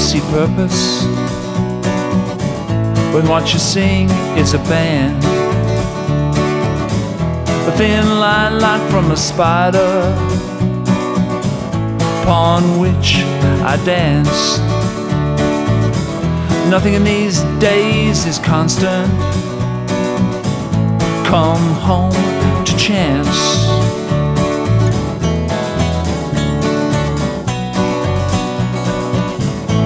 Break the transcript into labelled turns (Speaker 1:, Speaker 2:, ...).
Speaker 1: see purpose when what you sing is a band. A thin line like from a spider upon which I dance. Nothing in these days is constant. Come home